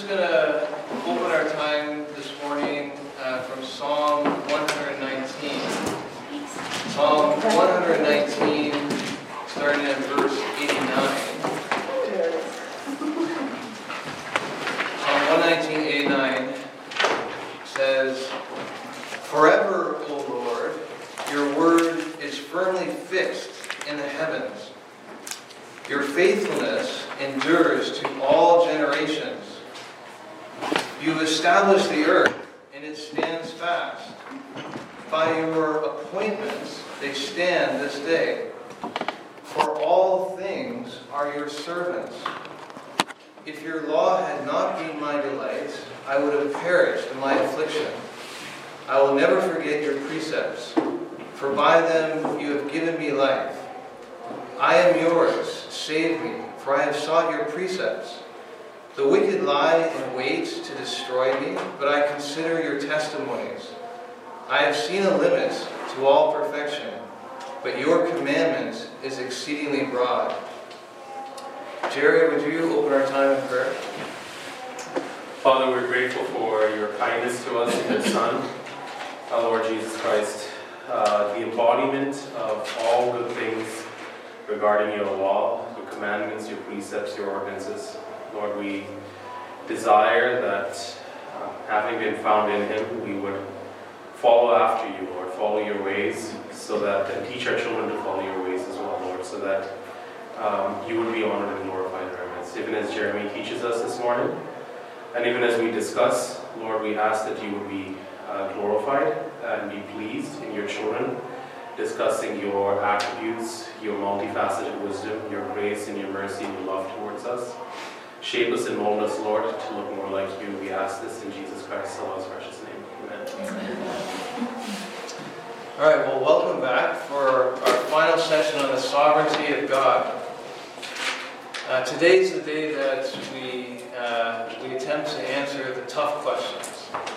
just going to open our time this morning from Psalm 119. Psalm 119, starting at verse 89. Psalm 119, 89 says, "Forever, O Lord, your word is firmly fixed in the heavens. Your faithfulness endures to all generations. You establish the earth, and it stands fast. By your appointments they stand this day. For all things are your servants. If your law had not been my delight, I would have perished in my affliction. I will never forget your precepts, for by them you have given me life. I am yours, save me, for I have sought your precepts. The wicked lie in wait to destroy me, but I consider your testimonies. I have seen a limit to all perfection, but your commandment is exceedingly broad." Jerry, would you open our time in prayer? Father, we're grateful for your kindness to us in your Son, our Lord Jesus Christ, the embodiment of all good things regarding your law, your commandments, your precepts, your ordinances. Lord, we desire that having been found in him, we would follow after you, Lord, follow your ways, so that, and teach our children to follow your ways as well, Lord, so that you would be honored and glorified in our midst. Even as Jeremy teaches us this morning, and even as we discuss, Lord, we ask that you would be glorified and be pleased in your children, discussing your attributes, your multifaceted wisdom, your grace and your mercy and your love towards us. Shape us and mold us, Lord, to look more like you. We ask this in Jesus Christ's precious name. Amen. All right, well, welcome back for our final session on the sovereignty of God. Today's the day that we attempt to answer the tough questions.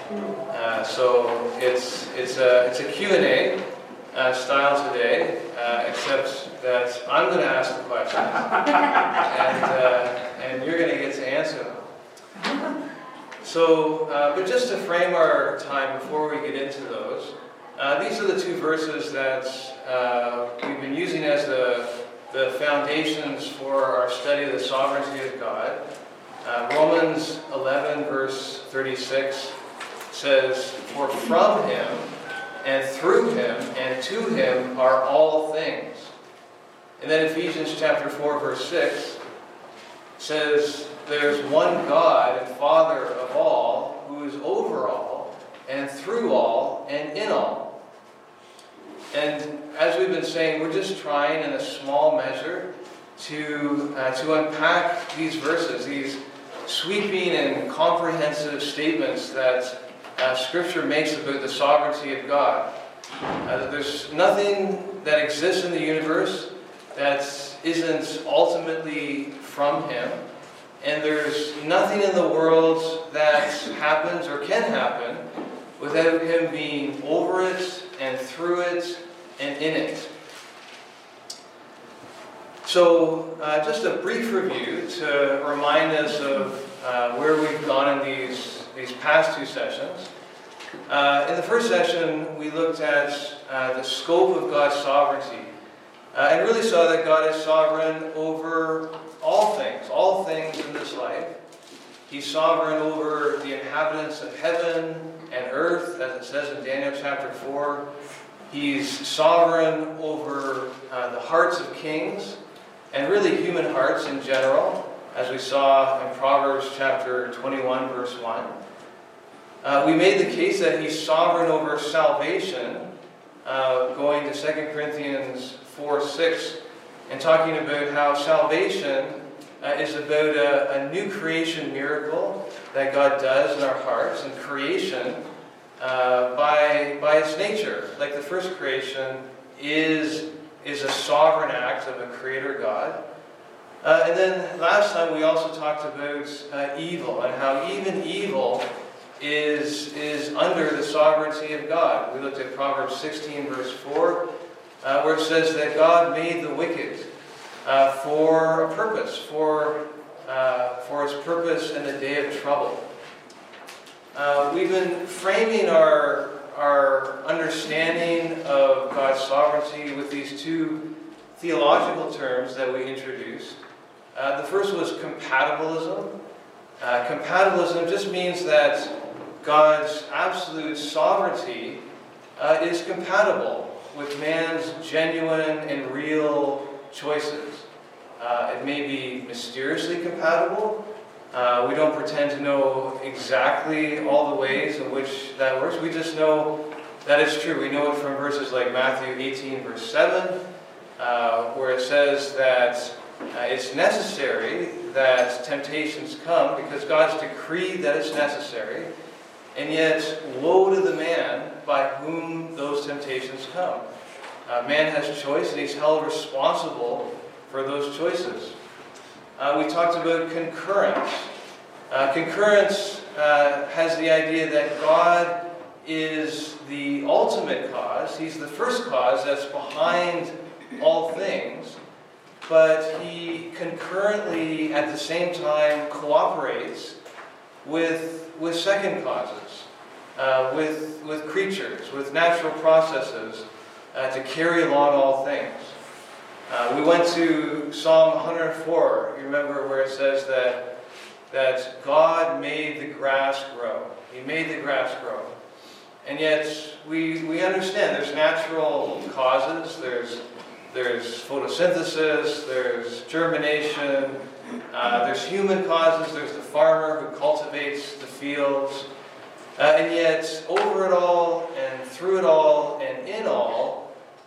So it's a Q&A style today, except that I'm going to ask the questions, and you're going to get to answer them. So, but just to frame our time before we get into those, these are the two verses that we've been using as the foundations for our study of the sovereignty of God. Romans 11, verse 36 says, "For from him, and through him, and to him are all things." And then Ephesians chapter 4, verse 6 says, "There's one God and Father of all, who is over all, and through all, and in all." And as we've been saying, we're just trying in a small measure to unpack these verses, these sweeping and comprehensive statements that Scripture makes about the sovereignty of God. There's nothing that exists in the universe that isn't ultimately from him. And there's nothing in the world that happens or can happen without him being over it and through it and in it. So just a brief review to remind us of where we've gone in these past two sessions. In the first session, we looked at the scope of God's sovereignty and really saw that God is sovereign over all things in this life. He's sovereign over the inhabitants of heaven and earth, as it says in Daniel chapter 4. He's sovereign over the hearts of kings and really human hearts in general, as we saw in Proverbs chapter 21, verse 1. We made the case that he's sovereign over salvation, going to 2 Corinthians 4:6, and talking about how salvation is about a new creation miracle that God does in our hearts, and creation by its nature, like the first creation, is a sovereign act of a creator God. And then last time we also talked about evil, and how even evil is under the sovereignty of God. We looked at Proverbs 16, verse 4, where it says that God made the wicked for a purpose, for for his purpose in the day of trouble. We've been framing our understanding of God's sovereignty with these two theological terms that we introduced. The first was compatibilism. Compatibilism just means that God's absolute sovereignty is compatible with man's genuine and real choices. It may be mysteriously compatible. We don't pretend to know exactly all the ways in which that works. We just know that it's true. We know it from verses like Matthew 18, verse 7, where it says that it's necessary that temptations come because God's decreed that it's necessary, and yet woe to the man by whom those temptations come. Man has choice, and he's held responsible for those choices. We talked about concurrence. Concurrence has the idea that God is the ultimate cause. He's the first cause that's behind all things, but he concurrently, at the same time, cooperates with second causes, with creatures, with natural processes, to carry along all things. We went to Psalm 104. You remember where it says that God made the grass grow. He made the grass grow. And yet we understand there's natural causes. There's photosynthesis. There's germination. There's human causes. There's the farmer who cultivates the fields. And yet, over it all, and through it all, and in all,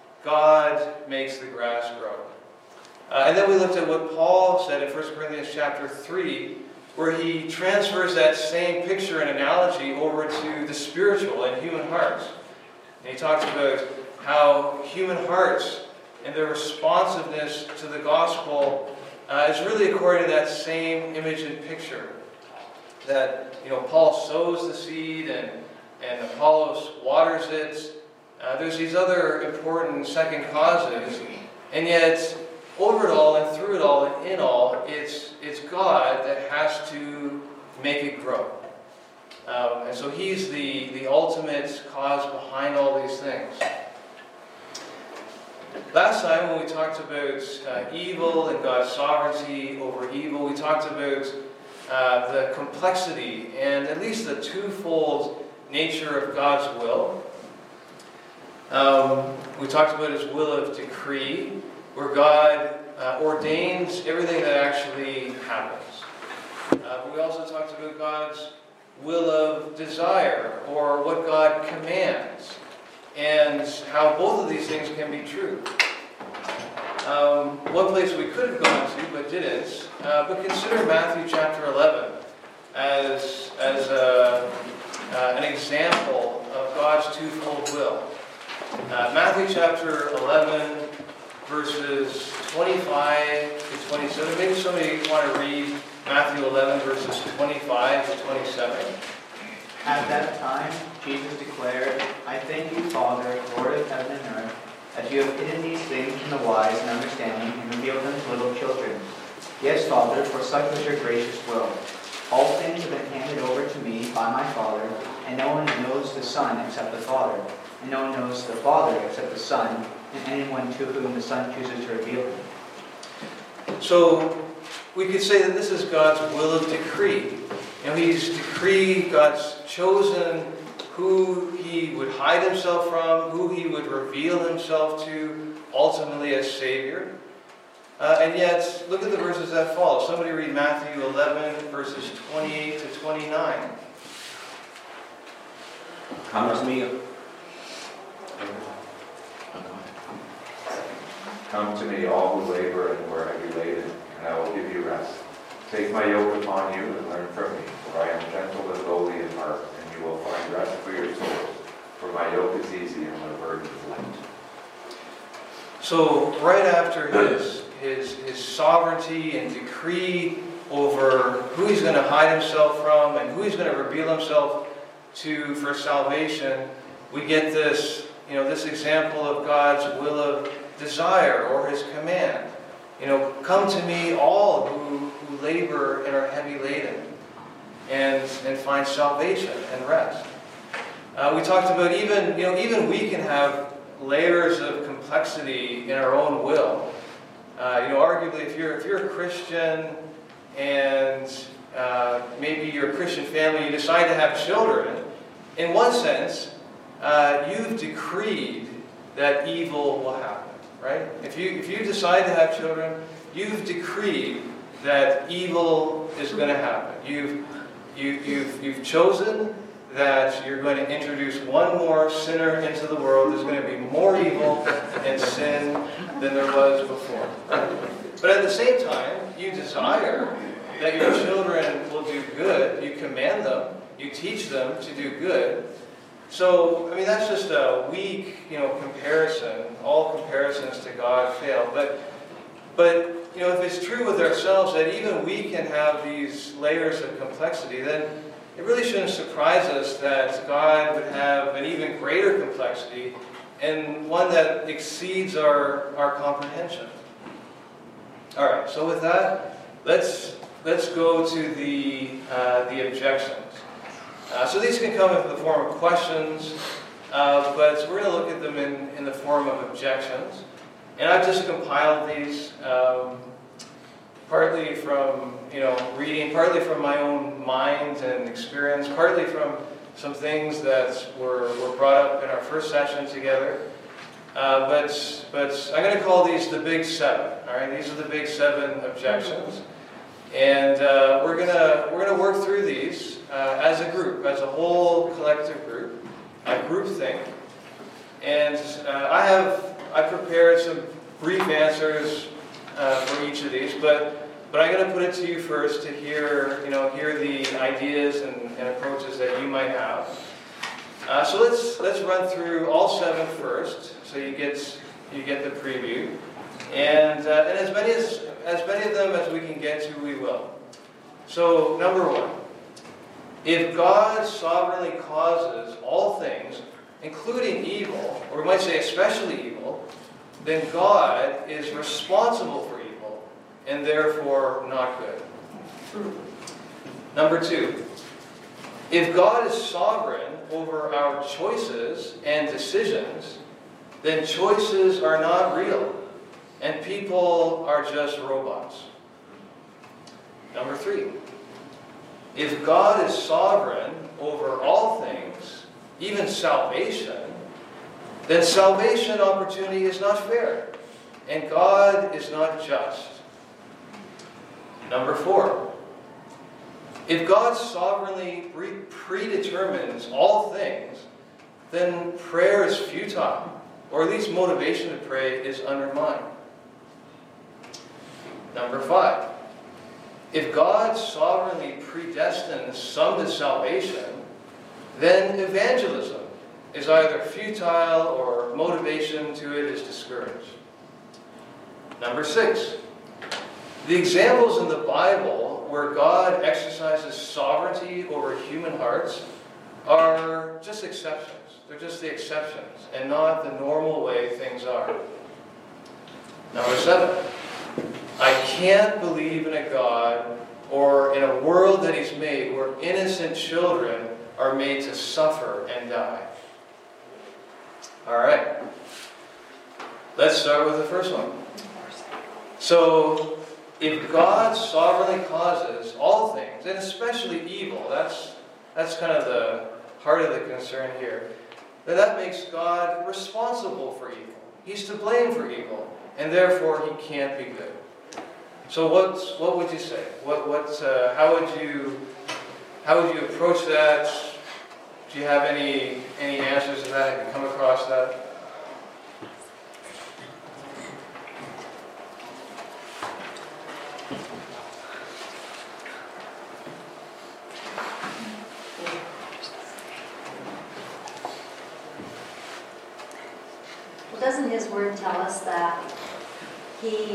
God makes the grass grow. And then we looked at what Paul said in 1 Corinthians chapter 3, where he transfers that same picture and analogy over to the spiritual and human hearts. And he talks about how human hearts and their responsiveness to the gospel is really according to that same image and picture. That, Paul sows the seed and Apollos waters it. There's these other important second causes, and yet over it all and through it all and in all, it's God that has to make it grow. And so he's the ultimate cause behind all these things. Last time when we talked about evil and God's sovereignty over evil, we talked about the complexity and at least the twofold nature of God's will. We talked about his will of decree, where God ordains everything that actually happens. But we also talked about God's will of desire, or what God commands, and how both of these things can be true. One place we could have gone to, but didn't, but consider Matthew chapter 11 as an example of God's twofold will. Matthew chapter 11, verses 25 to 27. Maybe somebody want to read Matthew 11, verses 25 to 27. At that time, Jesus declared, "I thank you, Father, Lord of heaven and earth, that you have hidden these things from the wise and understanding and revealed them to little children. Yes, Father, for such was your gracious will. All things have been handed over to me by my Father, and no one knows the Son except the Father, and no one knows the Father except the Son, and anyone to whom the Son chooses to reveal him." So we could say that this is God's will of decree. He's decreed, God's chosen who he would hide himself from, who he would reveal himself to, ultimately as Savior. And yet, look at the verses that follow. Somebody read Matthew 11, verses 28 to 29. Come to me. Come to me, all who labor and are heavy laden, and I will give you rest. Take my yoke upon you and learn from me, for I am gentle and lowly in heart, and you will find rest for your souls. For my yoke is easy and my burden is light. So right after his sovereignty and decree over who he's going to hide himself from and who he's going to reveal himself to for salvation, we get this, this example of God's will of desire or his command. Come to me, all who labor and are heavy laden and find salvation and rest. We talked about even we can have layers of complexity in our own will. Arguably, if you're a Christian and maybe you're a Christian family, you decide to have children, in one sense, you've decreed that evil will happen, right? If you decide to have children, you've decreed that evil is going to happen. You've chosen that you're going to introduce one more sinner into the world. There's going to be more evil and sin than there was before. But at the same time, you desire that your children will do good. You command them. You teach them to do good. So, that's just a weak, comparison. All comparisons to God fail. But if it's true with ourselves that even we can have these layers of complexity, then it really shouldn't surprise us that God would have an even greater complexity and one that exceeds our comprehension. All right, so with that, let's go to the objections. So these can come in the form of questions, but we're going to look at them in the form of objections. And I've just compiled these partly from reading, partly from my own mind and experience, partly from some things that were brought up in our first session together. But I'm going to call these the Big Seven. All right, these are the Big Seven objections, and we're gonna work through these as a group, as a whole collective group, a group thing. And I prepared some brief answers for each of these, but I'm going to put it to you first to hear the ideas and approaches that you might have. So let's run through all seven first, so you get the preview, and as many of them as we can get to, we will. So number one, if God sovereignly causes all things, including evil, or we might say especially evil, then God is responsible for evil and therefore not good. Number two, if God is sovereign over our choices and decisions, then choices are not real and people are just robots. Number three, if God is sovereign over all things, even salvation, then salvation opportunity is not fair, and God is not just. Number four, if God sovereignly predetermines all things, then prayer is futile, or at least motivation to pray is undermined. Number five, if God sovereignly predestines some to salvation, then evangelism is either futile or motivation to it is discouraged. Number six, the examples in the Bible where God exercises sovereignty over human hearts are just exceptions. They're just the exceptions and not the normal way things are. Number seven, I can't believe in a God or in a world that He's made where innocent children are made to suffer and die. All right. Let's start with the first one. So, if God sovereignly causes all things, and especially evil, that's kind of the heart of the concern here, then that makes God responsible for evil. He's to blame for evil, and therefore He can't be good. So what would you say? How would you approach that? Do you have any answers to that? Have you come across that? Well, doesn't His Word tell us that He,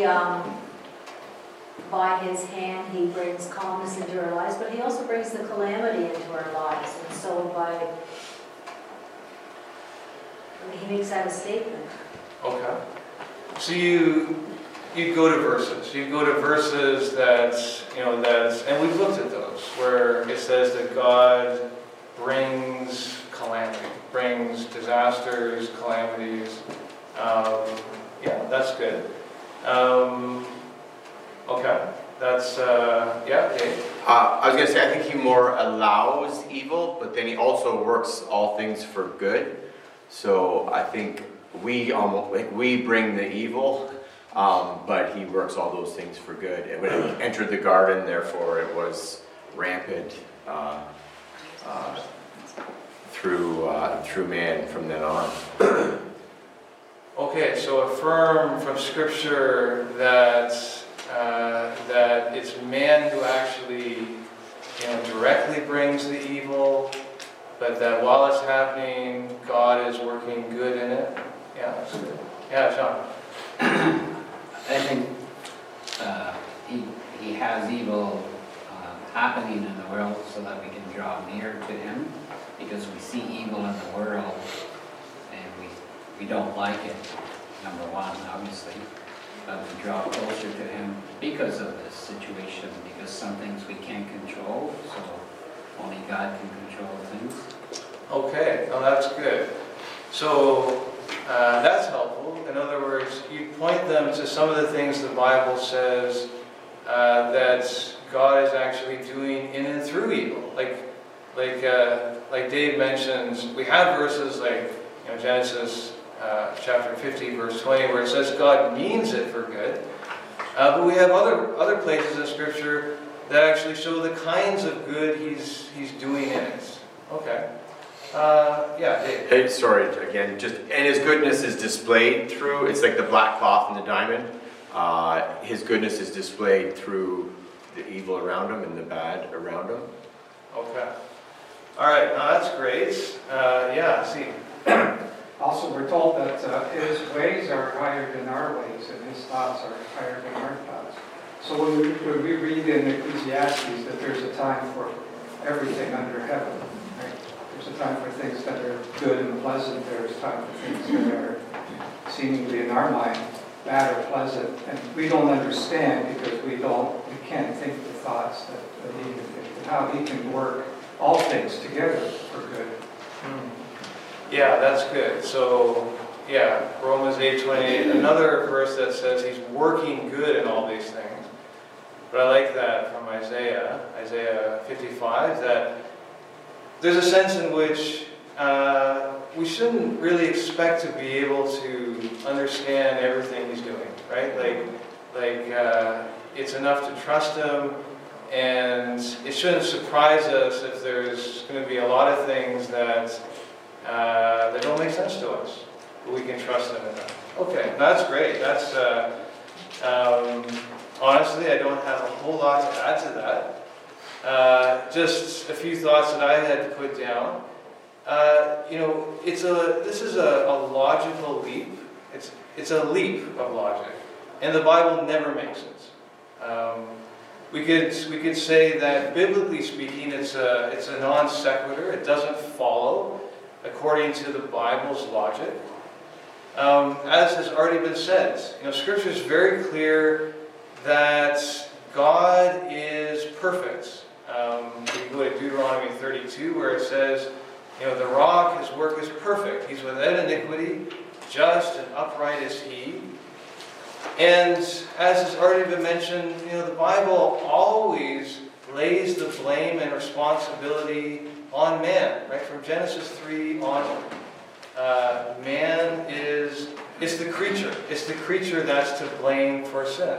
by His hand, He brings calmness into our lives, but He also brings the calamity into our lives. And so He makes that a statement. Okay. So you you'd go to verses. You'd go to verses that, and we've looked at those, where it says that God brings calamity, brings disasters, calamities. Yeah, that's good. Okay, that's, Dave. I was going to say, I think he more allows evil, but then he also works all things for good. So I think we bring the evil, but he works all those things for good. And when it entered the garden, therefore, it was rampant through man from then on. Okay, so affirm from Scripture that it's man who actually, directly brings the evil, but that while it's happening, God is working good in it. Yeah, that's good. Yeah, John. I think he has evil happening in the world so that we can draw near to him, because we see evil in the world and we don't like it, number one, obviously, but we draw closer to him because of this situation, because some things we can't control, so only God can control things. Okay, well that's good. So that's helpful. In other words, you point them to some of the things the Bible says that God is actually doing in and through evil. Like Dave mentions, we have verses like Genesis chapter 50, verse 20, where it says God means it for good. But we have other places in Scripture that actually show the kinds of good He's doing in it. Okay. Yeah, Dave. Hey, sorry, again, and his goodness is displayed through, it's like the black cloth and the diamond. His goodness is displayed through the evil around him and the bad around him. Okay. All right, that's great. See. Also, we're told that his ways are higher than our ways, and his thoughts are higher than our thoughts. So when we read in Ecclesiastes that there's a time for everything under heaven, right? There's a time for things that are good and pleasant. There's time for things that are seemingly in our mind bad or pleasant, and we don't understand because we can't think the thoughts that he can think, and how he can work all things together for good. Yeah, that's good. So, Romans 8:28, another verse that says he's working good in all these things. But I like that from Isaiah 55, that there's a sense in which we shouldn't really expect to be able to understand everything he's doing, right? It's enough to trust him, and it shouldn't surprise us if there's going to be a lot of things that don't make sense to us, but we can trust him in that. Okay, that's great. That's honestly, I don't have a whole lot to add to that. Just a few thoughts that I had to put down. This is a logical leap. It's a leap of logic, and the Bible never makes it. We could say that biblically speaking, it's a non sequitur. It doesn't follow according to the Bible's logic. As has already been said, Scripture is very clear that God is perfect. We go to Deuteronomy 32, where it says, the rock, his work is perfect. He's without iniquity, just and upright is he. And as has already been mentioned, the Bible always lays the blame and responsibility on man, right? From Genesis 3 onward. Man it's the creature. It's the creature that's to blame for sin.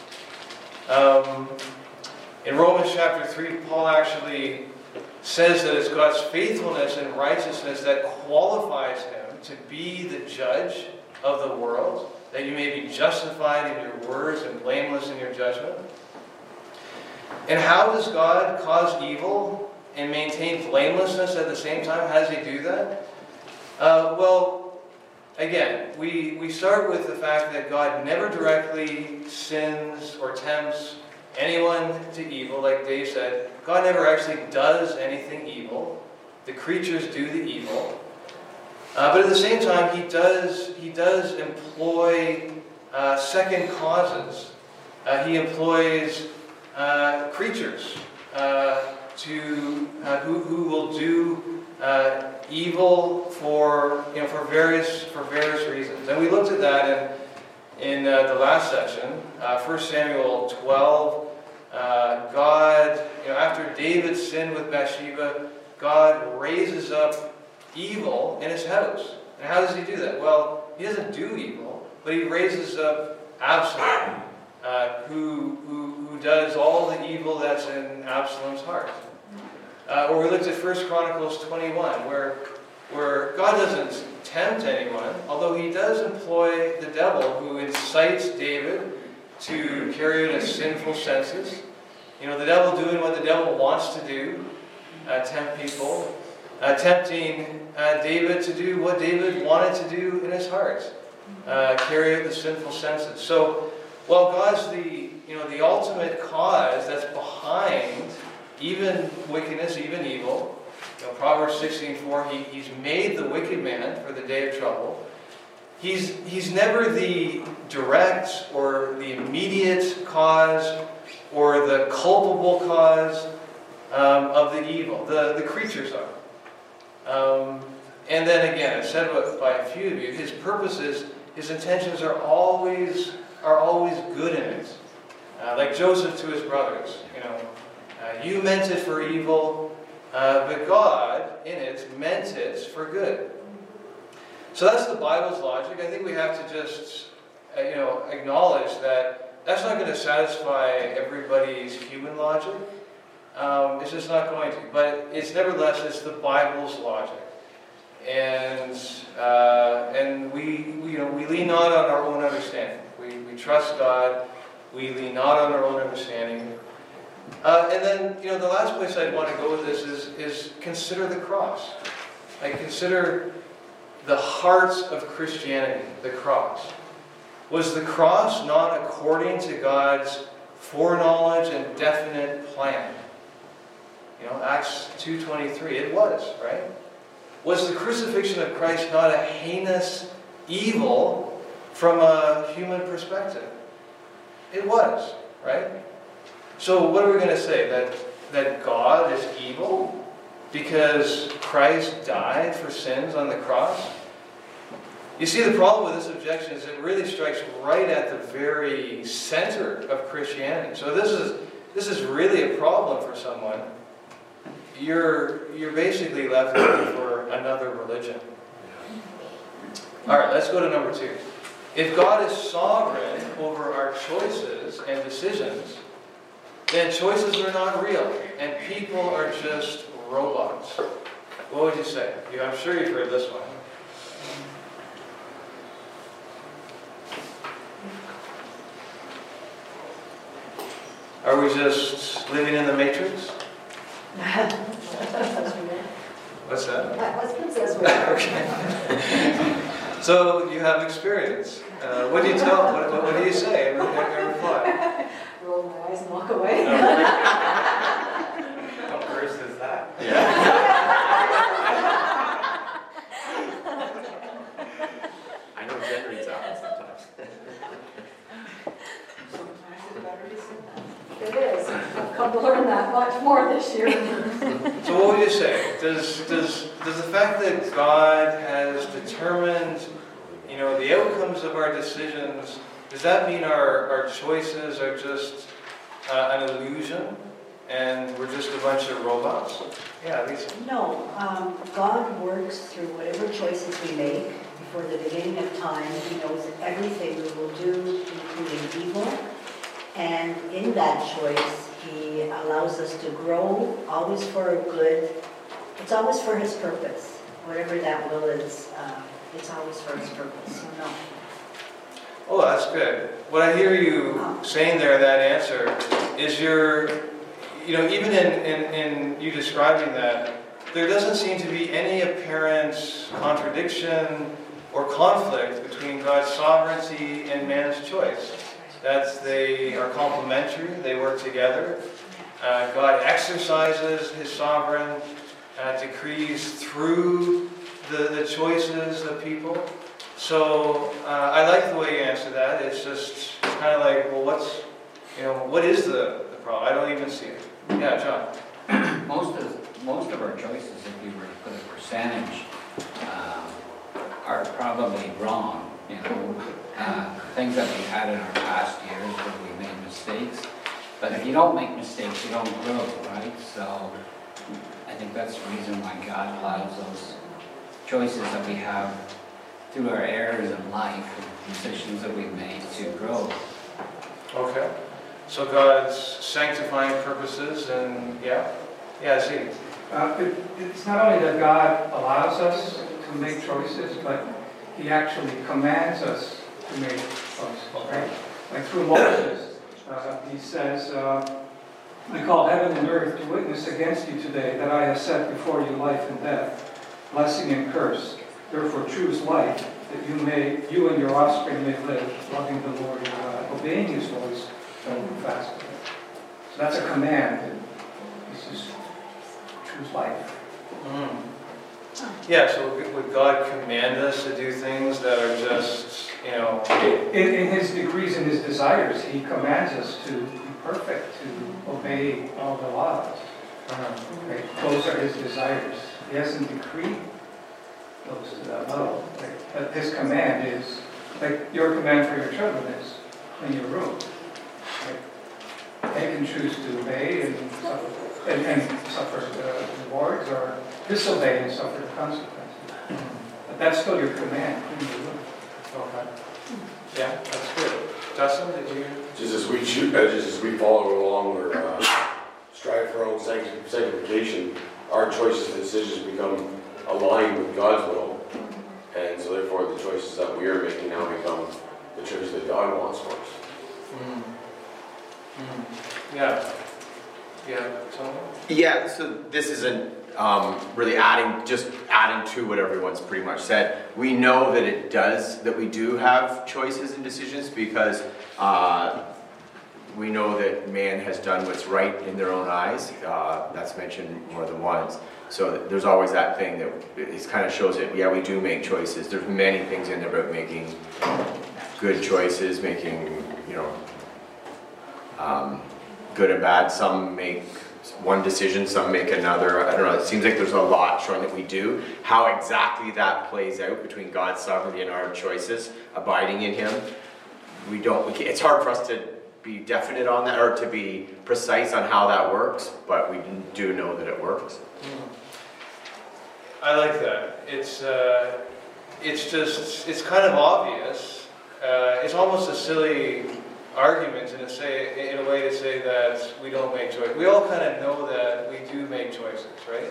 In Romans chapter 3, Paul actually says that it's God's faithfulness and righteousness that qualifies him to be the judge of the world, that you may be justified in your words and blameless in your judgment. And how does God cause evil and maintain blamelessness at the same time? How does he do that? Again, we start with the fact that God never directly sins or tempts anyone to evil, like Dave said. God never actually does anything evil. The creatures do the evil. But at the same time, he does employ second causes. He employs creatures who will do evil for various reasons. And we looked at that in the last section, 1 Samuel 12. God, after David sinned with Bathsheba, God raises up evil in his house. And how does he do that? Well, he doesn't do evil, but he raises up Absalom, who does all the evil that's in Absalom's heart. Or we looked at 1 Chronicles 21, where God doesn't tempt anyone, although he does employ the devil, who incites David to carry out a sinful census. The devil doing what the devil wants to do, tempt people, tempting David to do what David wanted to do in his heart, carry out the sinful census. So, while God's the ultimate cause that's behind even wickedness, even evil, Proverbs 16:4, he's made the wicked man for the day of trouble. He's never the direct or the immediate cause or the culpable cause of the evil. The creatures are. And then again, as said by a few of you, his purposes, his intentions are always good in it. Like Joseph to his brothers, you meant it for evil, but God in it meant it for good. So that's the Bible's logic. I think we have to just, acknowledge that that's not going to satisfy everybody's human logic. It's just not going to. But it's it's the Bible's logic, and we lean not on our own understanding. We trust God. We lean not on our own understanding. And then, the last place I'd want to go with this is consider the cross. Consider the heart of Christianity, the cross. Was the cross not according to God's foreknowledge and definite plan? Acts 2:23, it was, right? Was the crucifixion of Christ not a heinous evil from a human perspective? It was, right? So what are we going to say? That God is evil because Christ died for sins on the cross? You see, the problem with this objection is it really strikes right at the very center of Christianity. So this is really a problem for someone. You're basically left looking for another religion. All right, let's go to number 2. If God is sovereign over our choices and decisions, then choices are not real, and people are just robots. What would you say? I'm sure you've heard this one. Are we just living in the Matrix? What's that? My husband says we're Okay. So you have experience. What do you tell? What do you say in reply? roll my eyes and walk away. How cursed is that? I know Jen reads out sometimes. Sometimes it's better to sit down. It is. I've come to learn that much more this year. So what would you say? Does the fact that God has determined, the outcomes of our decisions, does that mean our choices are just an illusion and we're just a bunch of robots? Yeah, Lisa. No, God works through whatever choices we make before the beginning of time. He knows everything we will do, including evil. And in that choice, He allows us to grow, always for a good. It's always for His purpose. Whatever that will is, it's always for His purpose. So no. Oh, that's good. What I hear you saying there in that answer is even in you describing that, there doesn't seem to be any apparent contradiction or conflict between God's sovereignty and man's choice. They are complementary, they work together. God exercises His sovereign decrees through the choices of people. So I like the way you answer that. It's kind of like, well, what is the problem? I don't even see it. Yeah, John. Most of our choices, if you were to put a percentage, are probably wrong. Things that we had in our past years where we made mistakes. But if you don't make mistakes, you don't grow, right? So I think that's the reason why God allows those choices that we have through our errors in life and decisions that we've made to grow. Okay. So God's sanctifying purposes and, yeah, I see. It's not only that God allows us to make choices, but He actually commands us to make choices, right? Like through Moses, He says, I call heaven and earth to witness against you today that I have set before you life and death, blessing and curse. Therefore choose life, that you and your offspring may live, loving the Lord your God, obeying His voice, and fast with it. So that's a command. He says, choose life. Mm. Yeah, so would God command us to do things that are just, In His decrees and His desires, He commands us to be perfect, to obey all the laws. Right? Those are His desires. He hasn't decreed those to that level. But His command is, like your command for your children is, clean your room. Right? They can choose to obey and suffer rewards, or disobey and suffer the consequences. But that's still your command, clean your room. Okay. Yeah, that's good. Dustin, did you? Just as we follow along or strive for our own sanctification, our choices and decisions become aligned with God's will, and so therefore the choices that we are making now become the choices that God wants for us. Mm. Mm. Yeah. Yeah. Someone? Yeah, so this isn't really adding to what everyone's pretty much said. We know that we do have choices and decisions because we know that man has done what's right in their own eyes. That's mentioned more than once. So there's always that thing that it kind of shows that, yeah, we do make choices. There's many things in there about making good choices, making, good and bad. Some make one decision, some make another. I don't know, it seems like there's a lot showing that we do. How exactly that plays out between God's sovereignty and our choices, abiding in Him, it's hard for us to be definite on that, or to be precise on how that works, but we do know that it works. I like that. It's kind of obvious. It's almost a silly argument in a way to say that we don't make choices. We all kind of know that we do make choices, right?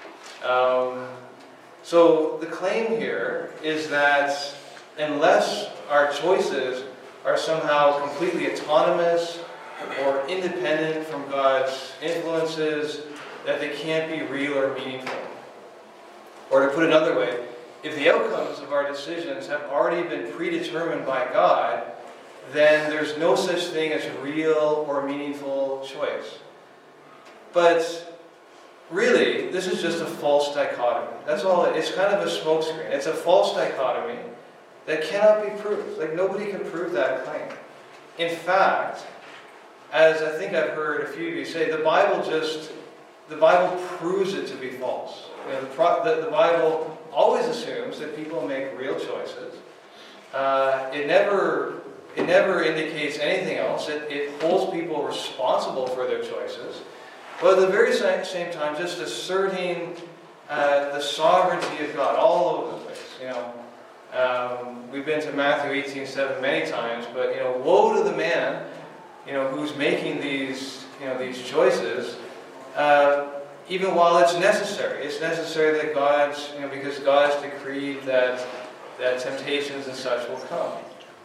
So the claim here is that unless our choices are somehow completely autonomous or independent from God's influences, that they can't be real or meaningful. Or to put another way, if the outcomes of our decisions have already been predetermined by God, then there's no such thing as a real or meaningful choice. But really, this is just a false dichotomy. That's all. It's kind of a smokescreen. It's a false dichotomy that cannot be proved. Like, nobody can prove that claim. In fact, as I think I've heard a few of you say, the Bible proves it to be false. The Bible always assumes that people make real choices. It never indicates anything else. It holds people responsible for their choices, but at the very same time, just asserting the sovereignty of God all over the place. We've been to Matthew 18:7 many times, but woe to the man, who's making these choices. Even while it's necessary. It's necessary that because God's decreed that temptations and such will come.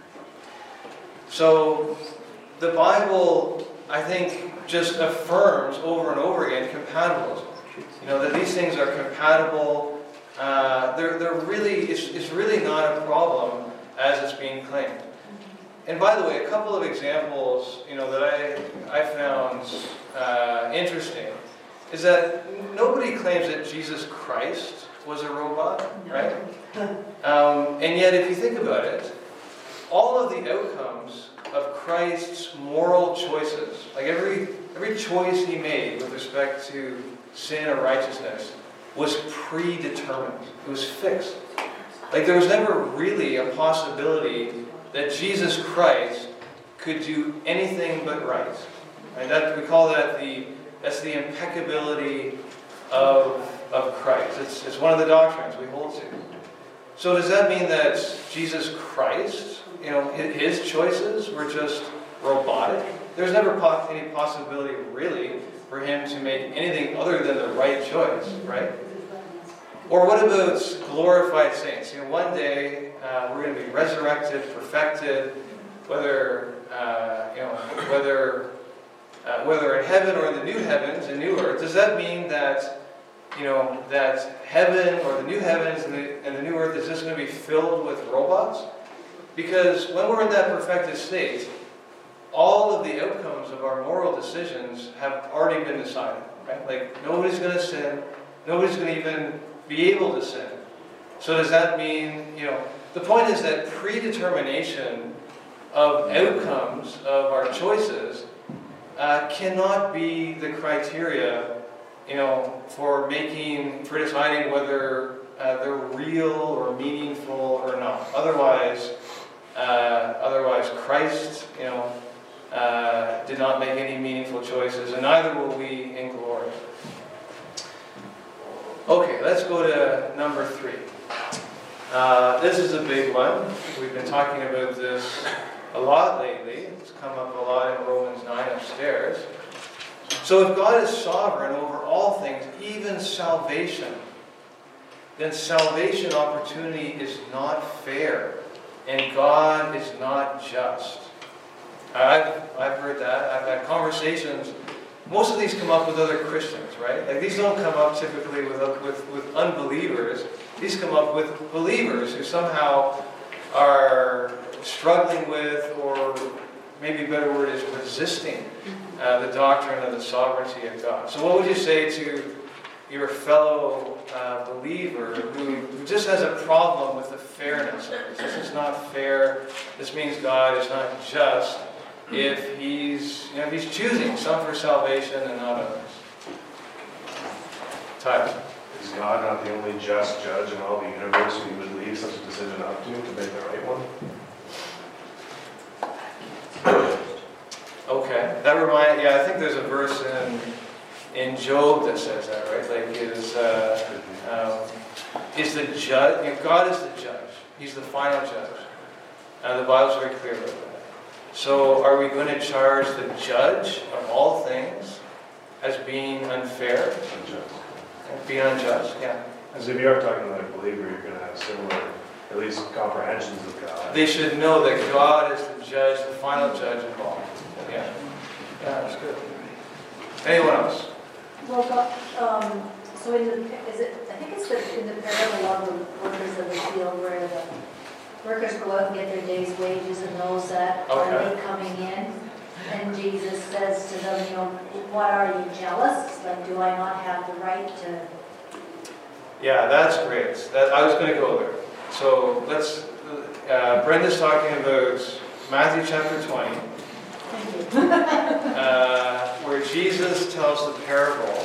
So the Bible, I think, just affirms over and over again compatibilism. That these things are compatible. It's really not a problem as it's being claimed. And by the way, a couple of examples, that I found interesting is that nobody claims that Jesus Christ was a robot, No. right? And yet, if you think about it, all of the outcomes of Christ's moral choices, like every choice he made with respect to sin or righteousness, was predetermined. It was fixed. Like there was never really a possibility that Jesus Christ could do anything but right. Right? That, we call that that's the impeccability of Christ. It's one of the doctrines we hold to. So does that mean that Jesus Christ, his choices were just robotic? There's never any possibility really for him to make anything other than the right choice, right? Or what about glorified saints? One day we're going to be resurrected, perfected, whether in heaven or in the new heavens and new earth. Does that mean that that heaven or the new heavens and the new earth is just going to be filled with robots? Because when we're in that perfected state, all of the outcomes of our moral decisions have already been decided, right? Like nobody's going to sin, nobody's going to even be able to sin. So does that mean, the point is that predetermination of outcomes of our choices cannot be the criteria, for deciding whether they're real or meaningful or not. Otherwise, Christ, did not make any meaningful choices, and neither will we in glory. Okay, let's go to number 3. This is a big one. We've been talking about this a lot lately. It's come up a lot in Romans 9 upstairs. So if God is sovereign over all things, even salvation, then salvation opportunity is not fair, and God is not just. I've heard that. I've had conversations. Most of these come up with other Christians, right? Like these don't come up typically with unbelievers. These come up with believers who somehow are struggling with, or maybe a better word is resisting, the doctrine of the sovereignty of God. So what would you say to your fellow believer who just has a problem with the fairness of this? This is not fair. This means God is not just if he's choosing some for salvation and not others. Tyler. Is God not the only just judge in all the universe who you would leave such a decision up to make the right one? Okay, I think there's a verse in Job that says that, right? Like is the judge, God is the judge. He's the final judge. The Bible's very clear about that. So are we going to charge the judge of all things as being unfair? Unjust. Being unjust, yeah. As if you are talking about a believer, you're going to have similar, at least comprehensions of God. They should know that God is the judge, the final judge of all. Yeah, that's good. Anyone else? Well, so in the parable of the workers of the field, where the workers go out and get their day's wages, and those that are late coming in, and Jesus says to them, what are you, jealous? Like, do I not have the right to? Yeah, that's great. I was going to go there. So let's. Brenda's talking about Matthew chapter 20. Where Jesus tells the parable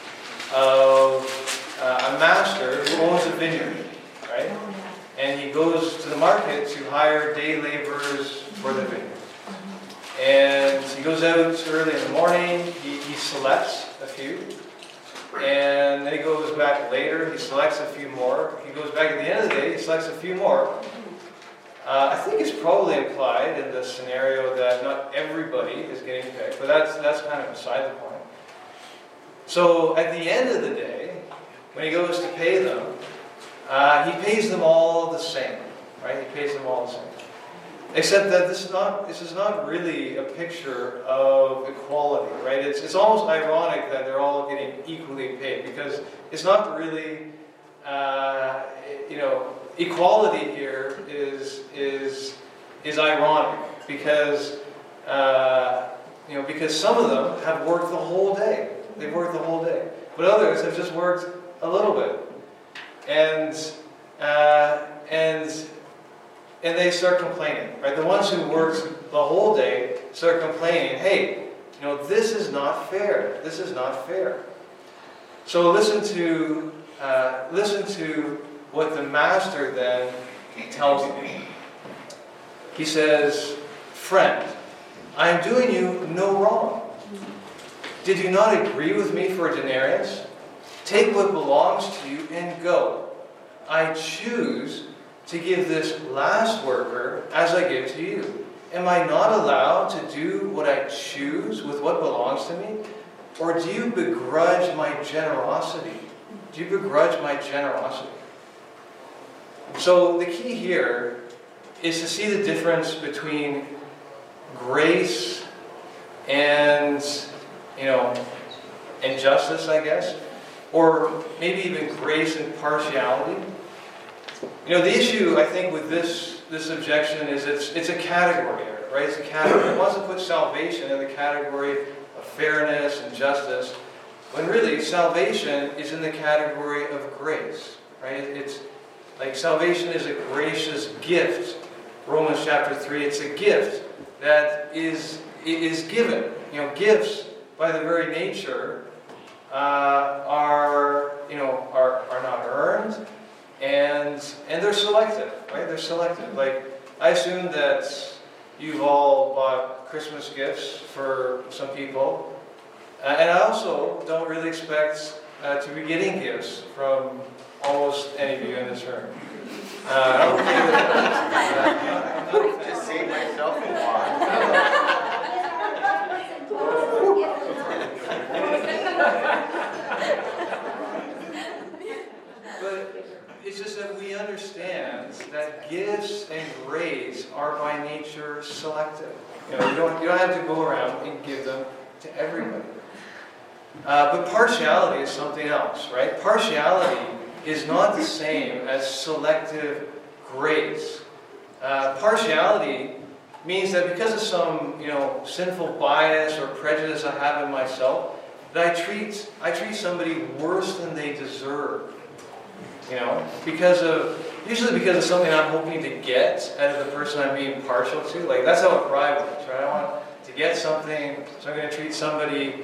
of a master who owns a vineyard, right? And he goes to the market to hire day laborers for the vineyard. And he goes out early in the morning, he selects a few, and then he goes back later, he selects a few more. He goes back at the end of the day, he selects a few more. I think it's probably implied in the scenario that not everybody is getting picked, but that's kind of beside the point. So at the end of the day, when he goes to pay them, he pays them all the same, right? He pays them all the same. Except that this is not really a picture of equality, right? It's almost ironic that they're all getting equally paid, because it's not really, equality here is ironic, because because some of them have worked the whole day. They've worked the whole day, but others have just worked a little bit. and they start complaining, right? The ones who worked the whole day start complaining, hey, this is not fair. This is not fair. So listen to what the master then tells them. He says, friend, I am doing you no wrong. Did you not agree with me for a denarius? Take what belongs to you and go. I choose to give this last worker as I give to you. Am I not allowed to do what I choose with what belongs to me? Or do you begrudge my generosity? Do you begrudge my generosity? So the key here is to see the difference between grace and, and justice, I guess. Or maybe even grace and partiality. The issue, I think, with this objection is it's a category, right? It's a category. It wants to put salvation in the category of fairness and justice, when really salvation is in the category of grace, right? It's like salvation is a gracious gift. Romans chapter 3, it's a gift that is given. Gifts by the very nature are not earned. And they're selective, right? They're selective. Like, I assume that you've all bought Christmas gifts for some people. And I also don't really expect to be getting gifts from almost any of you in this room. I don't think Just save myself a lot. But it's just that we understand that gifts and grace are by nature selective. You don't have to go around and give them to everybody. But partiality is something else, right? Partiality is not the same as selective grace. Partiality means that because of some, sinful bias or prejudice I have in myself, that I treat somebody worse than they deserve. Usually because of something I'm hoping to get out of the person I'm being partial to. Like, that's how a pride works, right? I want to get something, so I'm going to treat somebody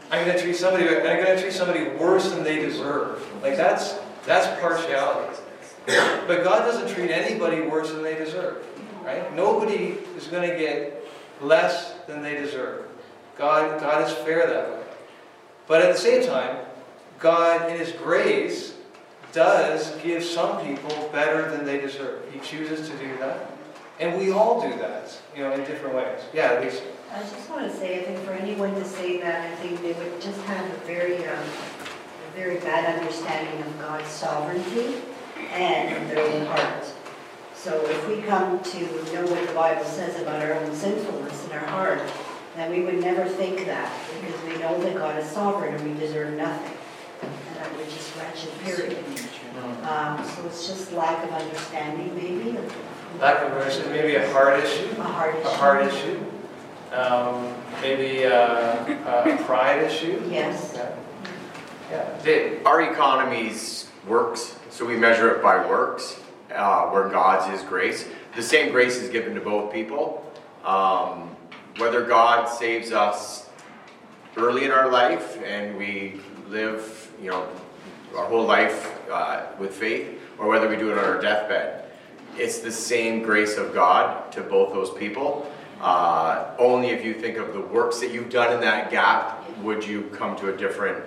worse than they deserve. Like, that's partiality. But God doesn't treat anybody worse than they deserve, right? Nobody is going to get less than they deserve. God is fair that way. But at the same time, God, in His grace, does give some people better than they deserve. He chooses to do that. And we all do that, in different ways. Yeah, Lisa. I just want to say, I think for anyone to say that, I think they would just have a very bad understanding of God's sovereignty and of their own heart. So if we come to know what the Bible says about our own sinfulness in our heart, then we would never think that, because we know that God is sovereign and we deserve nothing. And that we're just wretched, period. So it's just lack of understanding, maybe. Lack of understanding, maybe a heart issue. A heart issue. A heart issue. Maybe a pride issue. Yes. Yeah. Dave. Our economy's works, so we measure it by works, where God's is grace. The same grace is given to both people. Whether God saves us early in our life and we live, our whole life with faith, or whether we do it on our deathbed, it's the same grace of God to both those people. Only if you think of the works that you've done in that gap, would you come to a different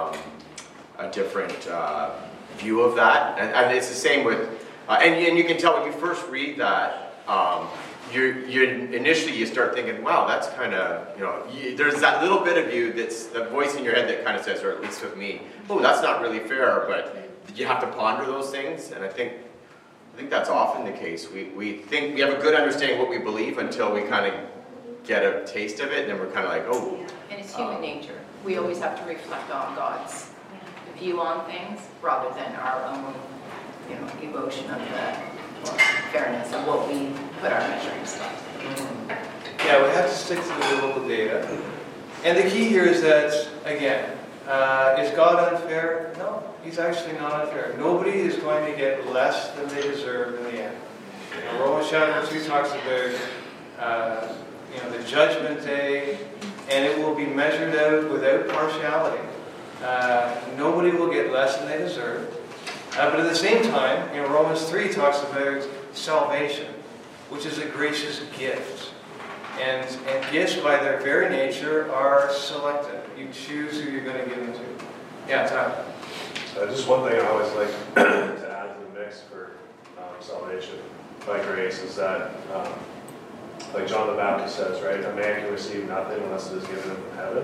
view of that. And it's the same with, and you can tell when you first read that, initially you start thinking, wow, that's kind of, there's that little bit of you that's the voice in your head that kind of says, or at least with me, oh, that's not really fair, but you have to ponder those things, and I think that's often the case. We think we have a good understanding of what we believe until we kind of get a taste of it, and then we're kind of like, oh. And it's human nature. We always have to reflect on God's view on things rather than our own, emotion of the fairness of what we put our measuring stuff. Yeah, we have to stick to the biblical data. And the key here is that, again, is God unfair? No. He's actually not unfair. Nobody is going to get less than they deserve in the end. Romans chapter 2 talks about the judgment day, and it will be measured out without partiality. Nobody will get less than they deserve. But at the same time, Romans 3 talks about salvation, which is a gracious gift. And gifts, by their very nature, are selective. You choose who you're going to give them to. Yeah, Tom. Just one thing I always like to add to the mix for salvation by grace is that, like John the Baptist says, right, a man can receive nothing unless it is given him from heaven.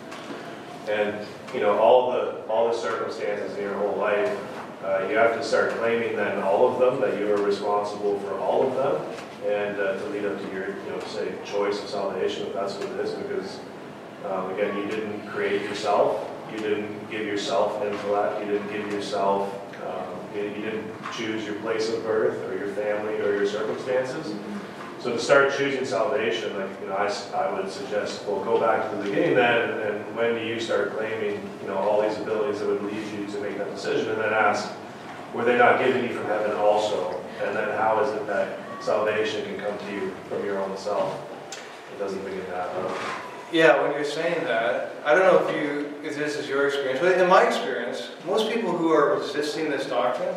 And all the circumstances in your whole life, you have to start claiming then all of them, that you are responsible for all of them, and to lead up to your, say, choice of salvation, if that's what it is, because again, you didn't create yourself, you didn't give yourself intellect, you didn't give yourself, you didn't choose your place of birth or your family or your circumstances. So to start choosing salvation, I would suggest, well, go back to the beginning then, and when do you start claiming, all these abilities that would lead you to make that decision, and then ask, were they not given you from heaven also? And then how is it that salvation can come to you from your own self? It doesn't begin that way. Yeah, when you're saying that, I don't know if this is your experience, but in my experience, most people who are resisting this doctrine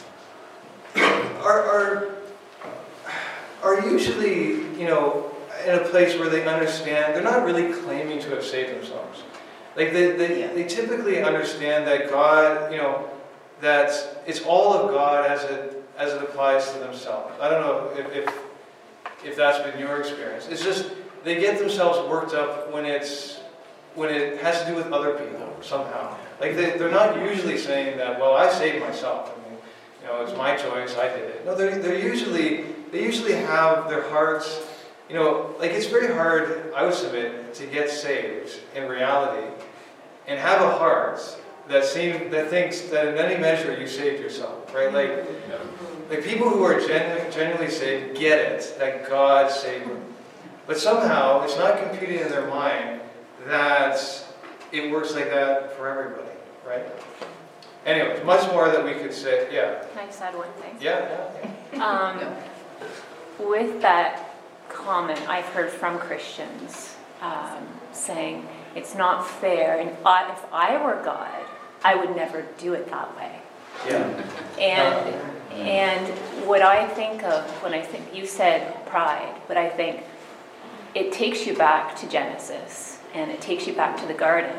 are usually, in a place where they understand, they're not really claiming to have saved themselves. Like, they typically understand that God, that it's all of God as it applies to themselves. I don't know if that's been your experience. It's just, they get themselves worked up when it has to do with other people, somehow. Like, they're not usually saying that, well, I saved myself. I mean, it's my choice, I did it. No, they usually have their hearts, it's very hard, I would submit, to get saved in reality and have a heart that thinks that in any measure you saved yourself, right? Like people who are genuinely saved get it, that God saved them. But somehow it's not computing in their mind that it works like that for everybody, right? Anyway, much more that we could say, yeah. Can I just add one thing? Yeah. With that comment, I've heard from Christians saying it's not fair, and if I were God, I would never do it that way. Yeah. And what I think of when I think, you said pride, but I think it takes you back to Genesis, and it takes you back to the garden,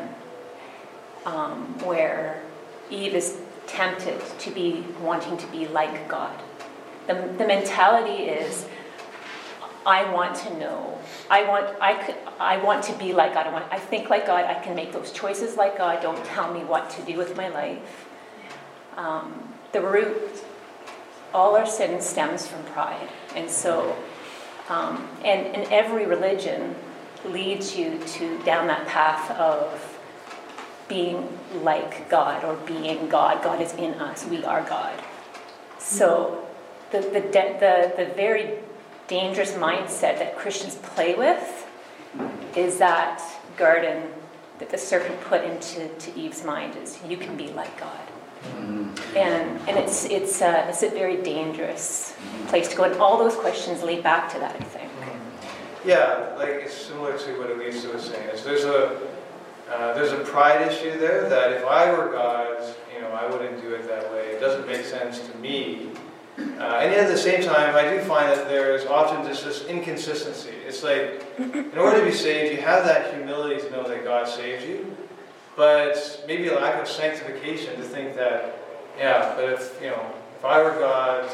where Eve is tempted to be wanting to be like God. The mentality is, I want to know. I want to be like God. I think like God. I can make those choices like God. Don't tell me what to do with my life. The root, all our sin stems from pride, and so, and every religion leads you down that path of being like God or being God. God is in us. We are God. So the very dangerous mindset that Christians play with is that garden that the serpent put into Eve's mind is, you can be like God. And it's a very dangerous place to go, and all those questions lead back to that, I think. Yeah, like it's similar to what Elisa was saying. There's a pride issue there that if I were God, I wouldn't do it that way. It doesn't make sense to me. And yet at the same time, I do find that there's often just this inconsistency. It's like, in order to be saved, you have that humility to know that God saved you, but maybe a lack of sanctification to think that, but if I were God,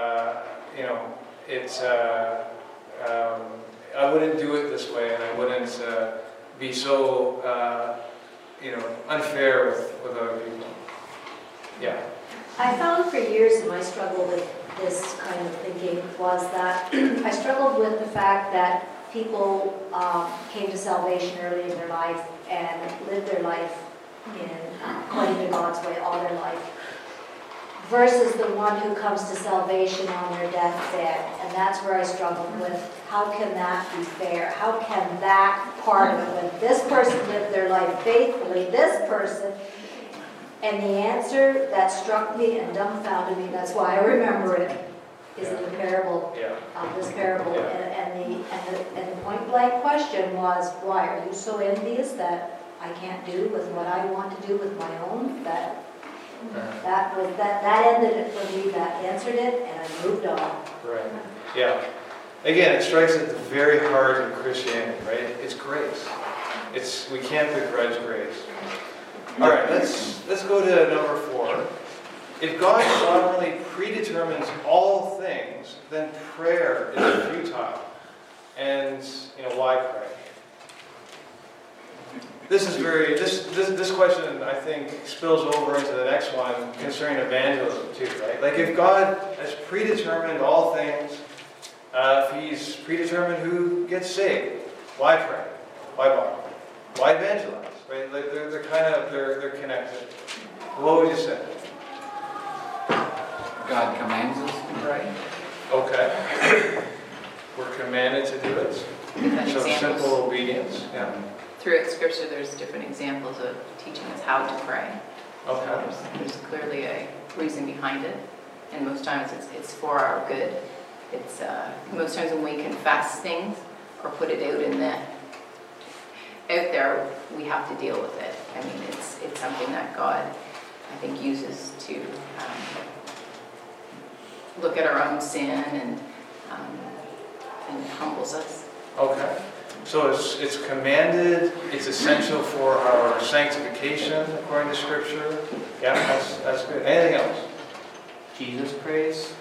I wouldn't do it this way, and I wouldn't be so, unfair with other people. Yeah. I found for years in my struggle with this kind of thinking was that I struggled with the fact that people came to salvation early in their life and lived their life according to God's way all their life, versus the one who comes to salvation on their deathbed. And that's where I struggled with, how can that be fair? How can that part of it, when this person lived their life faithfully, this person And the answer that struck me and dumbfounded me, that's why I remember it, is in the parable, this parable. And the point blank question was, why are you so envious that I can't do with what I want to do with my own? That ended it for me, that answered it, and I moved on. Right. Yeah. Again, it strikes at the very heart of Christianity, right? It's grace. We can't begrudge grace. All right, let's go to number 4. If God sovereignly predetermines all things, then prayer is futile. And why pray? This question, I think, spills over into the next one concerning evangelism too, right? Like if God has predetermined all things, if He's predetermined who gets saved, why pray? Why bother? Why evangelize? Right? Like they're connected. What would you say? God commands us to pray. Okay. We're commanded to do it. So simple obedience. Yeah. Throughout Scripture, there's different examples of teaching us how to pray. Okay. There's clearly a reason behind it, and most times it's for our good. It's most times when we confess things or put it out there, we have to deal with it. I mean, it's something that God, I think, uses to look at our own sin and humbles us. Okay. So it's commanded, it's essential for our sanctification, according to Scripture. Yeah, that's good. Anything else? Jesus prays.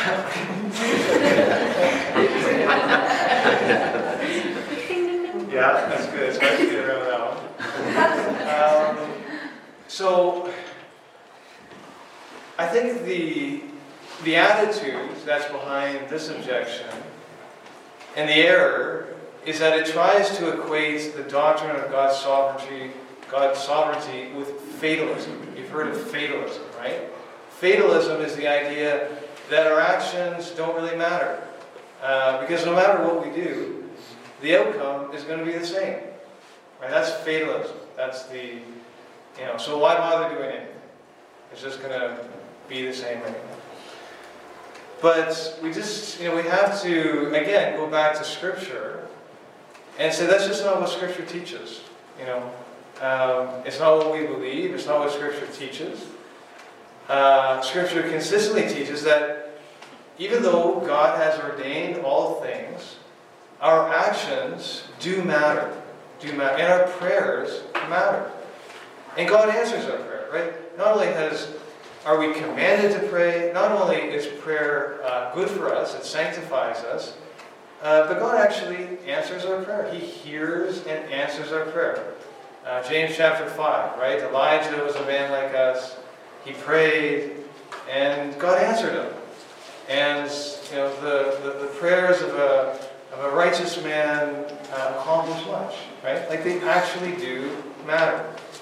Yeah, that's good. It's hard to get around that one. So, I think the attitude that's behind this objection and the error is that it tries to equate the doctrine of God's sovereignty with fatalism. You've heard of fatalism, right? Fatalism is the idea that our actions don't really matter. Because no matter what we do, the outcome is going to be the same. Right? That's fatalism. That's so why bother doing anything? It's just going to be the same anyway. But we just, we have to, again, go back to Scripture and say that's just not what Scripture teaches. It's not what we believe. It's not what Scripture teaches. Scripture consistently teaches that even though God has ordained all things, our actions do matter, and our prayers matter. And God answers our prayer, right? Not only are we commanded to pray, not only is prayer good for us, it sanctifies us, but God actually answers our prayer. He hears and answers our prayer. James chapter 5, right? Elijah was a man like us. He prayed, and God answered him. And the prayers of a righteous man accomplish much, right? Like they actually do matter.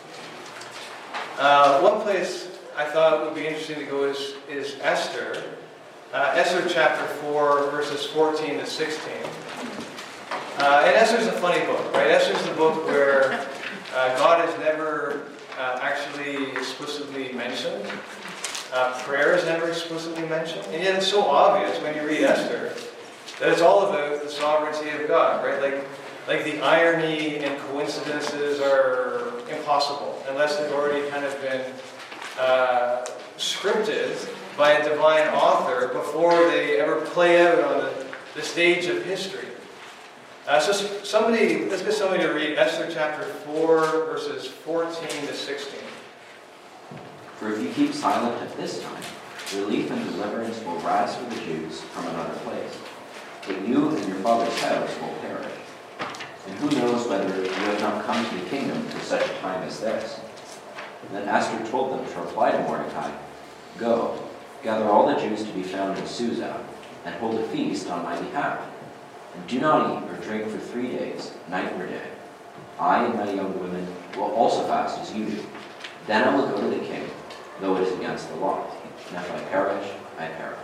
One place I thought would be interesting to go is Esther. Esther chapter 4, verses 14 to 16. And Esther's a funny book, right? Esther's the book where God is never actually explicitly mentioned. Prayer is never explicitly mentioned. And yet it's so obvious when you read Esther that it's all about the sovereignty of God, right? Like the irony and coincidences are impossible unless they've already kind of been scripted by a divine author before they ever play out on the stage of history. So let's get somebody to read Esther chapter 4, verses 14 to 16. For if you keep silent at this time, relief and deliverance will rise for the Jews from another place. But you and your father's house will perish. And who knows whether you have not come to the kingdom to such a time as this? And then Esther told them to reply to Mordecai, Go, gather all the Jews to be found in Susa, and hold a feast on my behalf. And do not eat or drink for 3 days, night or day. I and my young women will also fast as you do. Then I will go to the king, though it is against the law. And if I perish, I perish.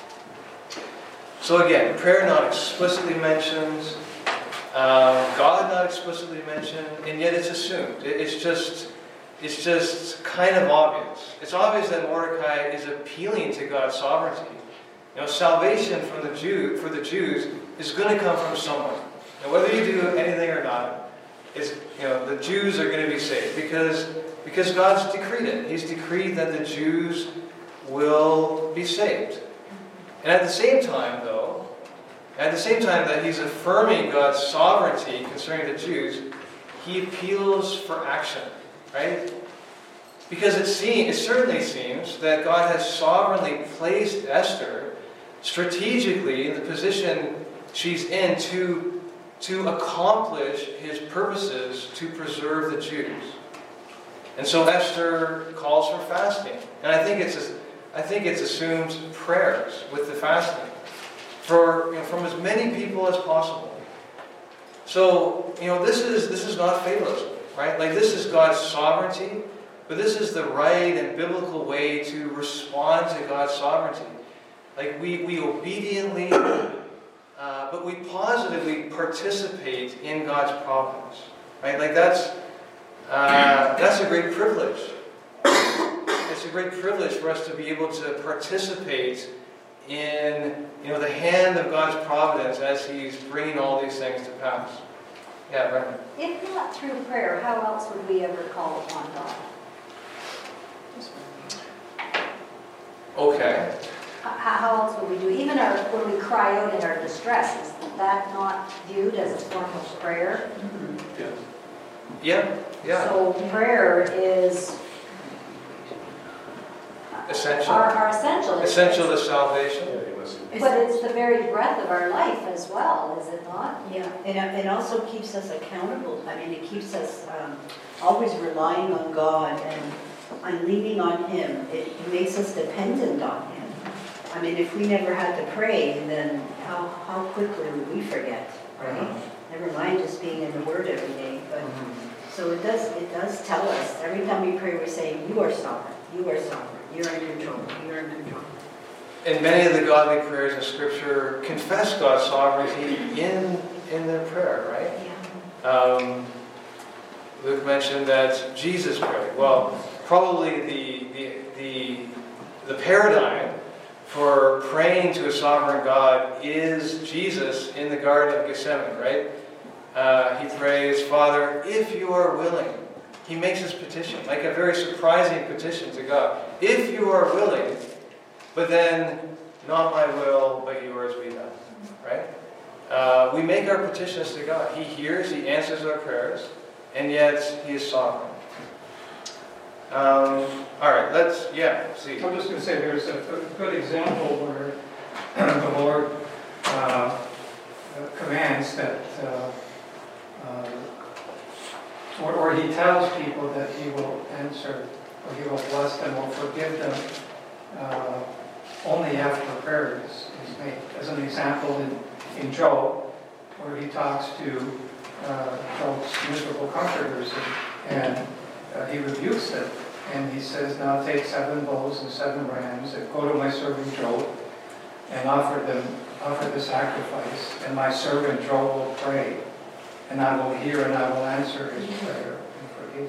So again, prayer not explicitly mentioned, God not explicitly mentioned, and yet it's assumed. It's just it's just kind of obvious. It's obvious that Mordecai is appealing to God's sovereignty. Salvation for the Jews is going to come from someone. Now, whether you do anything or not, the Jews are going to be saved because God's decreed it. He's decreed that the Jews will be saved. And at the same time that he's affirming God's sovereignty concerning the Jews, he appeals for action, right? Because it certainly seems that God has sovereignly placed Esther strategically in the position she's in to accomplish his purposes to preserve the Jews. And so Esther calls for fasting. And I think it's assumed prayers with the fasting from as many people as possible. So, this is not fatalism, right? Like, this is God's sovereignty, but this is the right and biblical way to respond to God's sovereignty. Like, we obediently, but we positively participate in God's providence, right? Like, that's a great privilege. It's a great privilege for us to be able to participate in, the hand of God's providence as He's bringing all these things to pass. Yeah, Brenda. If not through prayer, how else would we ever call upon God? Okay. How else would we do it? Even when we cry out in our distress, is that not viewed as a form of prayer? Yeah. So prayer is Essential. Our essential. Essential to salvation. But it's the very breath of our life as well, is it not? Yeah, and it also keeps us accountable. I mean, it keeps us always relying on God and leaning on Him. It makes us dependent on Him. I mean, if we never had to pray, then how quickly would we forget, right? Never mind just being in the Word every day. But so it does tell us every time we pray, we're saying, "You are sovereign. You are sovereign. You're in control. You're in control." And many of the godly prayers in Scripture confess God's sovereignty in their prayer, right? Yeah. Luke mentioned that Jesus prayed. Well, probably the paradigm for praying to a sovereign God is Jesus in the Garden of Gethsemane, right? He prays, "Father, if you are willing." He makes his petition, like a very surprising petition to God. "If you are willing, but then not my will, but yours be done." Right? We make our petitions to God. He hears, He answers our prayers, and yet He is sovereign. All right, see. I'm just going to say there's a good example where the Lord commands that, or He tells people that He will answer, or He will bless them, or forgive them only after prayer is made. As an example, in Job, where He talks to Job's miserable comforters, and He rebukes them. And He says, "Now take 7 bulls and 7 rams, and go to my servant Job, and offer the sacrifice, and my servant Job will pray, and I will hear and I will answer his prayer and forgive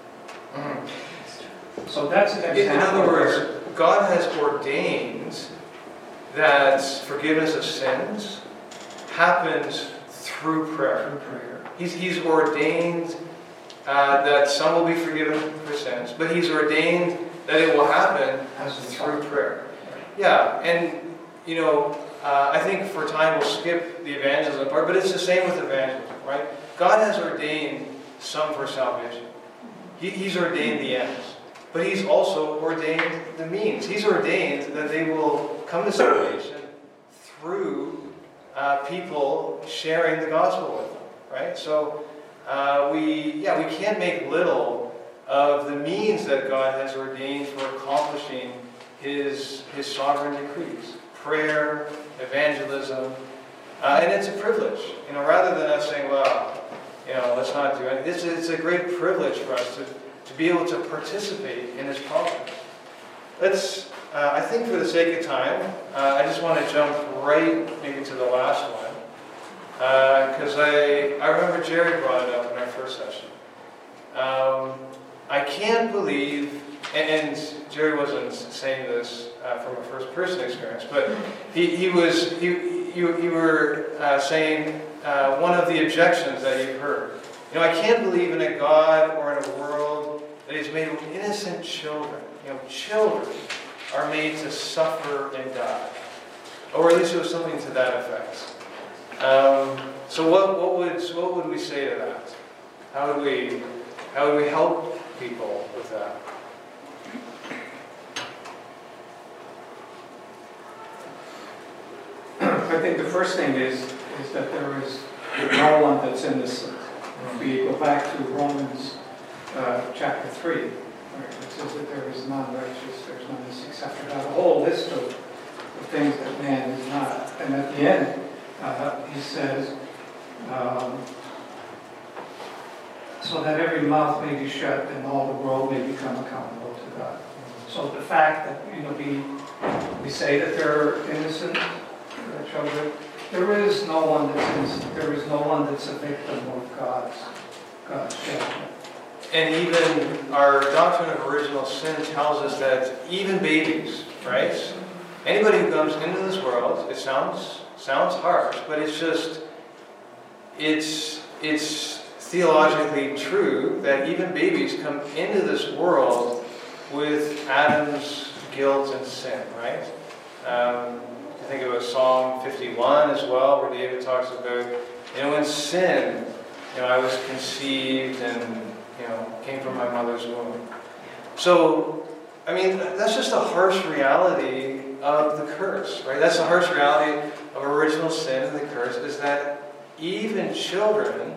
you." So that's an example. In other words, God has ordained that forgiveness of sins happens through prayer. He's ordained that some will be forgiven for sins, but He's ordained that it will happen through prayer. Yeah, and I think for time we'll skip the evangelism part, but it's the same with evangelism, right? God has ordained some for salvation. He's ordained the ends, but He's also ordained the means. He's ordained that they will come to salvation through people sharing the gospel with them, right? So we can't make little of the means that God has ordained for accomplishing His sovereign decrees. Prayer, evangelism, and it's a privilege. Rather than us saying, "Well, let's not do it." It's a great privilege for us to be able to participate in His providence. I think for the sake of time, I just want to jump right maybe to the last one. Because I remember Jerry brought it up in our first session. I can't believe, and Jerry wasn't saying this from a first-person experience, but you were saying one of the objections that you've heard. I can't believe in a God or in a world that is made of innocent children. Children are made to suffer and die. Or at least it was something to that effect. So what would we say to that? How would we help people with that? I think the first thing is that there is no one that's innocent. If we go back to Romans chapter 3, where it says that there is none righteous, there's none innocent except for God. A whole list of things that man is not. And at the end, he says, so that every mouth may be shut and all the world may become accountable to God. So the fact that we say that they're innocent children, there is no one that's innocent. There is no one that's a victim of God's judgment. And even our doctrine of original sin tells us that even babies, right? Anybody who comes into this world, it sounds harsh, but it's theologically true that even babies come into this world with Adam's guilt and sin, right? I think it was Psalm 51 as well, where David talks about, in sin, I was conceived and, came from my mother's womb. So, that's just a harsh reality of the curse, right? That's the harsh reality of original sin and the curse, is that even children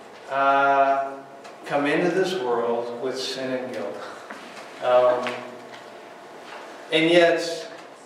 come into this world with sin and guilt. And yet,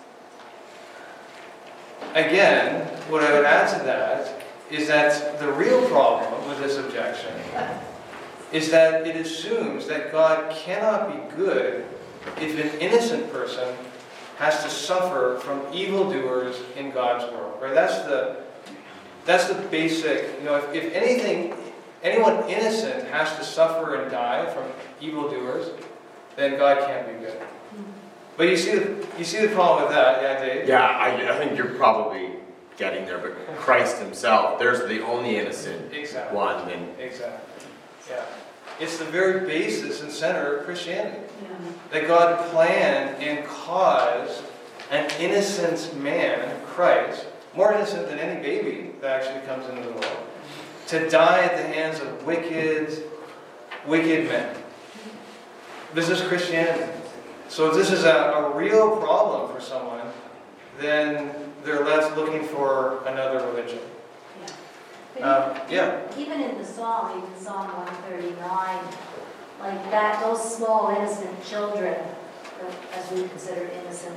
again, what I would add to that is that the real problem with this objection is that it assumes that God cannot be good if an innocent person has to suffer from evildoers in God's world, right? That's the basic, if anyone innocent has to suffer and die from evildoers, then God can't be good. But you see the problem with that, yeah, Dave? Yeah, I think you're probably getting there, but Christ himself, there's the only innocent one. Exactly. Yeah. It's the very basis and center of Christianity. Yeah. That God planned and caused an innocent man, Christ, more innocent than any baby that actually comes into the world, to die at the hands of wicked men. This is Christianity. So if this is a real problem for someone, then they're left looking for another religion. Yeah. Even in the Psalm, even Psalm 139, like that, those small innocent children, as we consider innocent,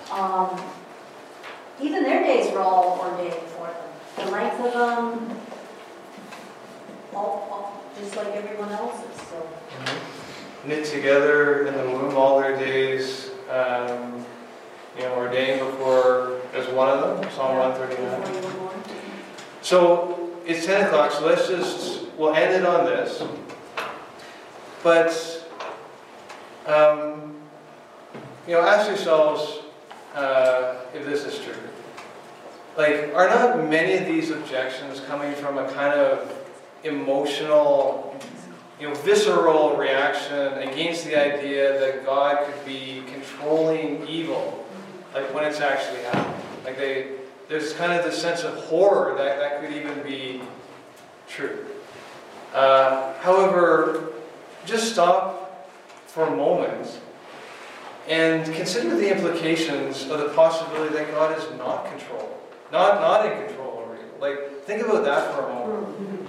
even their days were all ordained for them. The length of them, all just like everyone else's. So. Knit together in the womb all their days, ordained before as one of them, Psalm 139. So it's 10 o'clock, so we'll end it on this. But, ask yourselves if this is true. Like, are not many of these objections coming from a kind of emotional, visceral reaction against the idea that God could be controlling evil, like when it's actually happening? Like there's kind of this sense of horror that could even be true. However, just stop for a moment and consider the implications of the possibility that God is not not in control over you. Like, think about that for a moment.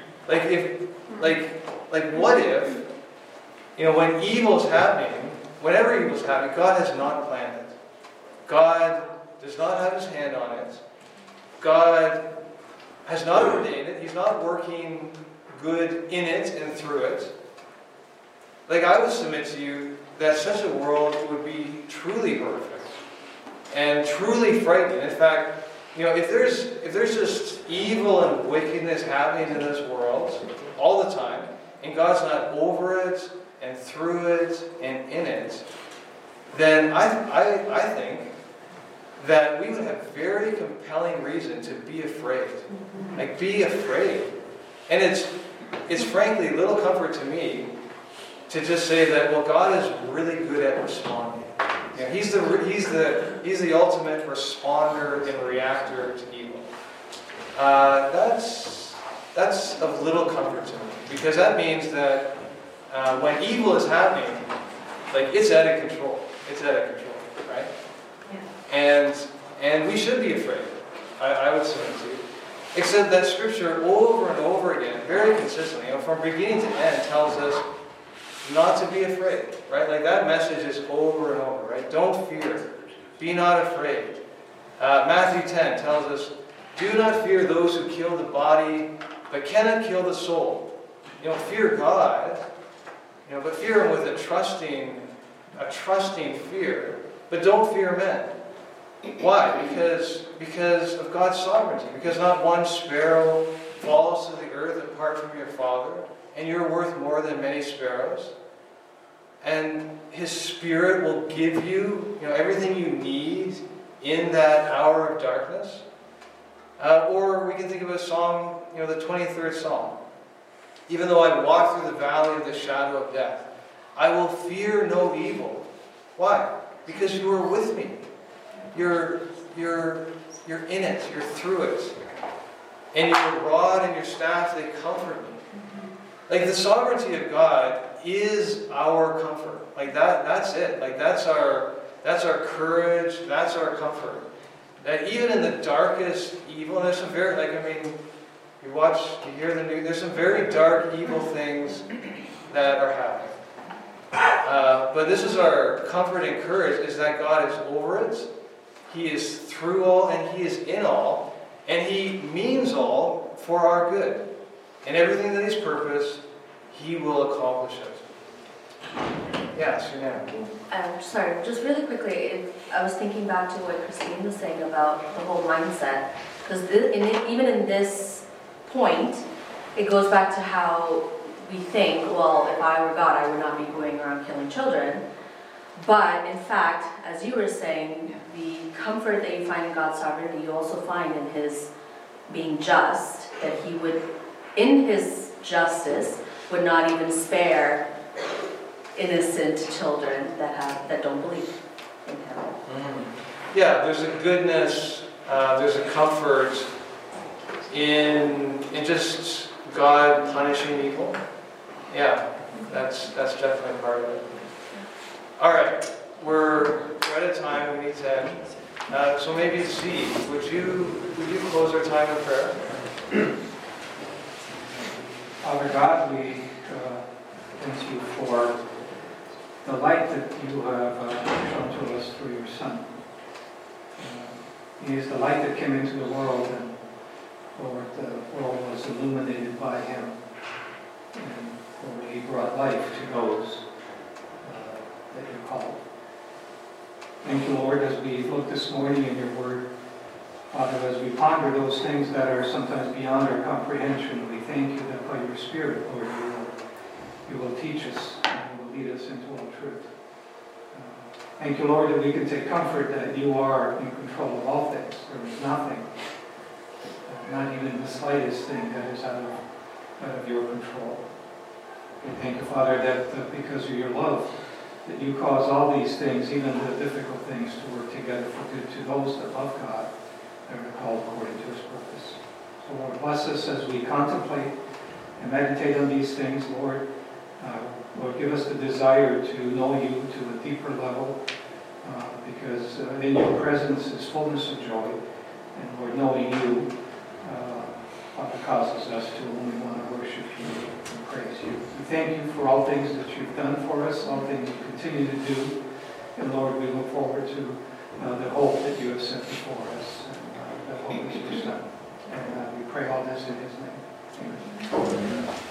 What if, when evil's happening, whenever evil's happening, God has not planned it. God does not have his hand on it. God has not ordained it. He's not working good in it and through it. Like, I would submit to you that such a world would be truly horrific and truly frightening. In fact, if there's just evil and wickedness happening in this world all the time, and God's not over it, and through it and in it, then I think that we would have very compelling reason to be afraid. Like, be afraid. And it's frankly little comfort to me to just say that, well, God is really good at responding. You know, he's the ultimate responder and reactor to evil. That's of little comfort to me, because that means that when evil is happening, like, it's out of control. It's out of control, right? Yeah. And we should be afraid. I would say too. Except that Scripture over and over again, very consistently, you know, from beginning to end, tells us not to be afraid, right? Like, that message is over and over, right? Don't fear. Be not afraid. Matthew 10 tells us, do not fear those who kill the body, but cannot kill the soul. You know, fear God, you know, but fear Him with a trusting fear. But don't fear men. Why? Because of God's sovereignty. Because not one sparrow falls to the earth apart from your Father, and you're worth more than many sparrows. And His Spirit will give you, you know, everything you need in that hour of darkness. Or we can think of a song, you know, the 23rd Psalm. Even though I walk through the valley of the shadow of death, I will fear no evil. Why? Because you are with me. You're in it. You're through it. And your rod and your staff, they comfort me. Like, the sovereignty of God is our comfort. Like, that's it. Like, that's our courage. That's our comfort. That even in the darkest evil, and there's some very, like, I mean, you hear the news, there's some very dark, evil things that are happening. But this is our comfort and courage, is that God is over it. He is through all, and He is in all, and He means all for our good. And everything that He's purposed, He will accomplish it. Yes, Suzanne. Sorry, just really quickly, I was thinking back to what Christine was saying about the whole mindset, because even in this point, it goes back to how we think, well, if I were God, I would not be going around killing children. But in fact, as you were saying, the comfort that you find in God's sovereignty, you also find in His being just, that He would, in His justice, would not even spare innocent children that don't believe in Him. Mm-hmm. Yeah, there's a goodness, there's a comfort in just God punishing evil. Yeah, that's definitely part of it. All right, we're out of time. We need to end. So maybe Z, would you close our time in prayer? Father God, we thank you for the light that you have shown to us through your Son. He is the light that came into the world, and Lord, the world was illuminated by Him. And Lord, He brought life to those that you called. Thank you, Lord, as we look this morning in your word. Father, as we ponder those things that are sometimes beyond our comprehension, we thank you that by your Spirit, Lord, you will teach us and you will lead us into all truth. Thank you, Lord, that we can take comfort that you are in control of all things. There is nothing, not even the slightest thing, that is out of your control. We thank you, Father, that because of your love, that you cause all these things, even the difficult things, to work together for good to those that love God, that are called according to His purpose. So, Lord, bless us as we contemplate and meditate on these things, Lord. Lord, give us the desire to know you to a deeper level, because in your presence is fullness of joy. And Lord, knowing you causes us to only want to worship you and praise you. We thank you for all things that you've done for us, all things you continue to do. And Lord, we look forward to the hope that you have set before us. And that hope is your Son. And we pray all this in His name. Amen.